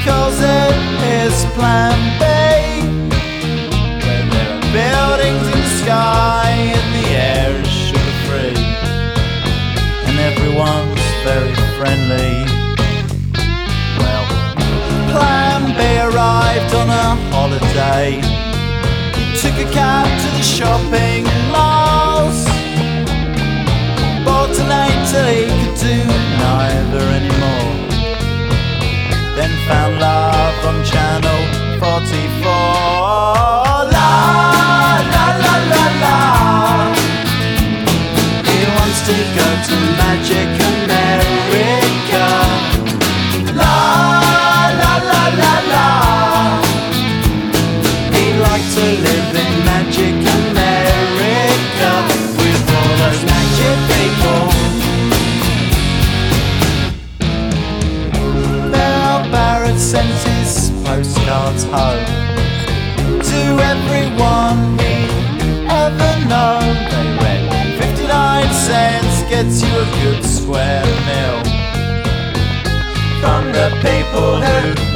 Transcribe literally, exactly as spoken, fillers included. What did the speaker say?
calls it his plan B, where there are buildings in the sky and the air is sugar free, and everyone's very friendly. Well, plan B arrived on a holiday, took a cab to the shopping malls, bought an eight till he could do neither anymore, then found love on channel forty-four. La la la la la, he wants to go to Magic America. La la la la la, he'd like to live in Magic America with all those magic people. Now Barrett sent his postcards home to everyone he ever known. They read fifty-nine cents gets you a good square meal from the people who